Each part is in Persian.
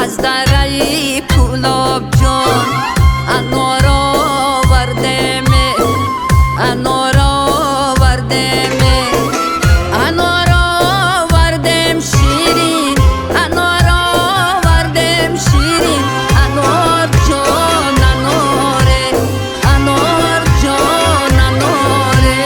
از دره پولاب جان انار آورده می انار آورده می انار آوردم شیرین انار آوردم شیرین انار جان اناره انار جان اناره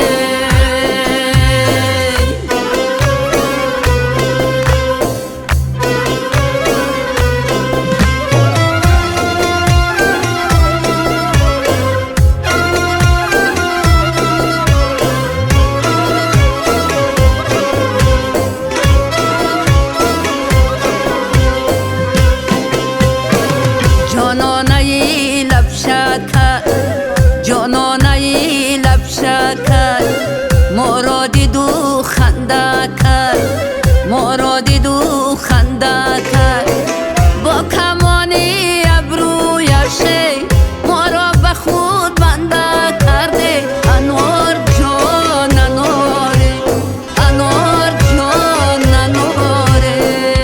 جانانه لب شکر جانانه لب شکر ما دو خنده کرد ما دو خنده کرد با کمانی ابرویش ما را به خود بنده کرده انار جان اناره انار جان اناره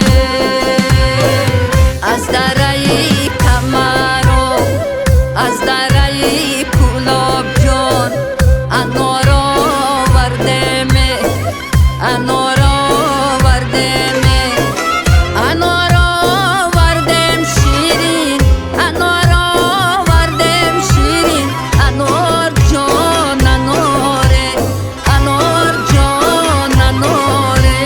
از دره از دره پولاب جان انار آورده می انار آورده می انار آوردم شیرین انار آوردم شیرین انار جان اناره انار جان اناره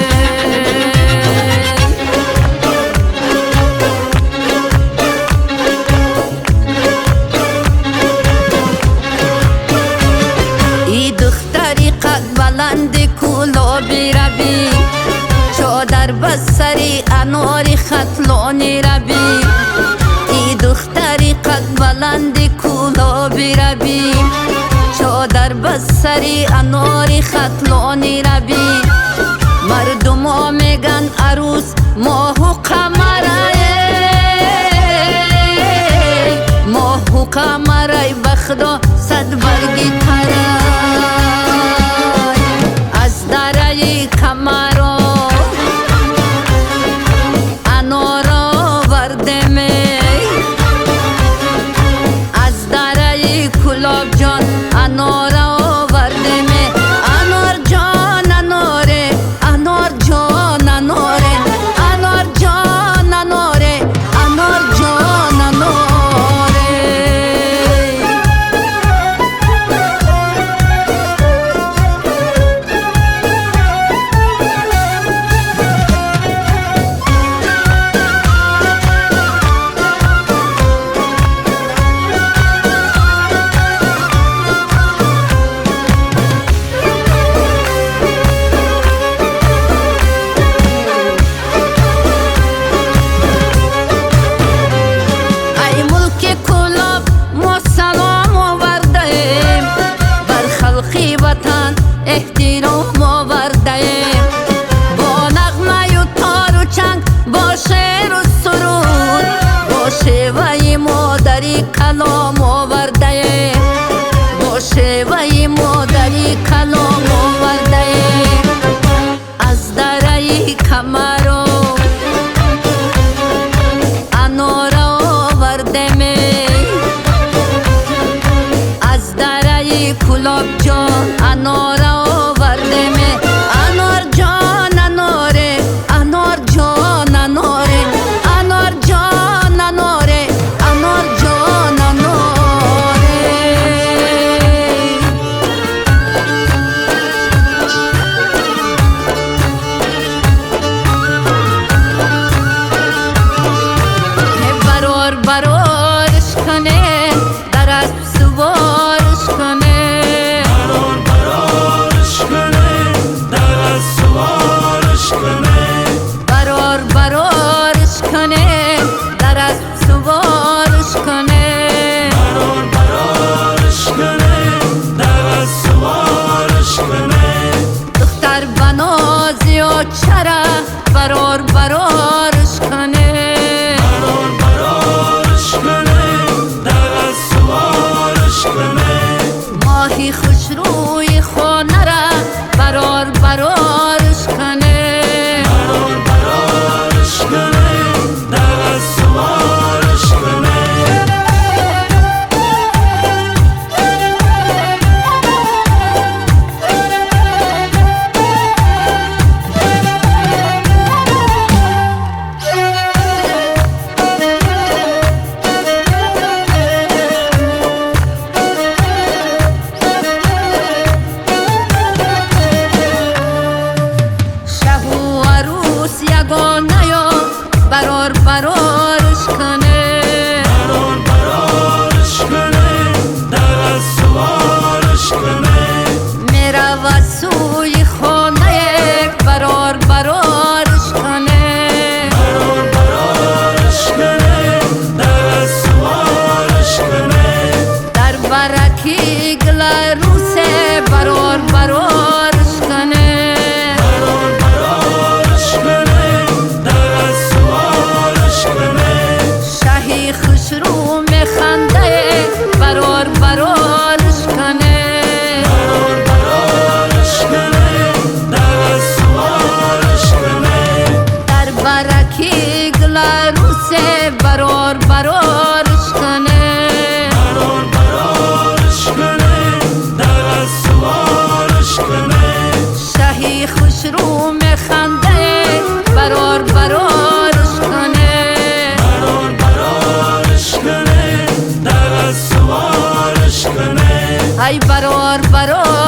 دختری قد بلند کلابی روی چادر بسری اناری خطلانی روی ای دختری قد بلند کلابی روی چادر بسری اناری خطلانی روی مردم ها میگن عروس ماه و قمره ماه و قمره بخدا صد برگی تره از دره کمرا انار آورده می از دره کلاب جان انار آورده می انار جان اناره انار جان اناره انار جان اناره انار جان اناره احترام آورده‌ایم با نغمه و تار و چنگ با شعر و سرود با شیوه مادری کلام آورده‌ایم با شیوه مادری کلام آورده‌ایم از دره کمرا انار آورده می از دره کلاب جان انار آورده می انار جان اناره انار جان اناره انار جان اناره انار جان اناره برار برارش کنه در اسب سوارش کنه برار برارش کنه در اسب سوارش کنه برار برارش کنه در اسب سوارش کنه دختر بنازی و چرا برار برارش کنه برار برارش کنه در اسب سوارش کنه ماهی خوش روی خانه را برار برارش کنه برار برارش کنه در اسب برارش کنه برار برارش کنه دغ سوارش کنه میره و سوی خانه برار برارش کنه برار برارش کنه دغ سوارش کنه در برکی گل روسه برار برارش کنه برار برارش کنه دغ سوارش کنه شهی خوش رو میخنده برار برارش کنه برار برارش کنه دغ سوارش کنه در برکی گل روسه برار برارش کنه برار برارش کنه دغ سوارش کنه شهی خوش رو میخنده برار برارش کنه برار برارش کنه دغ سوارش کنه ای برار برار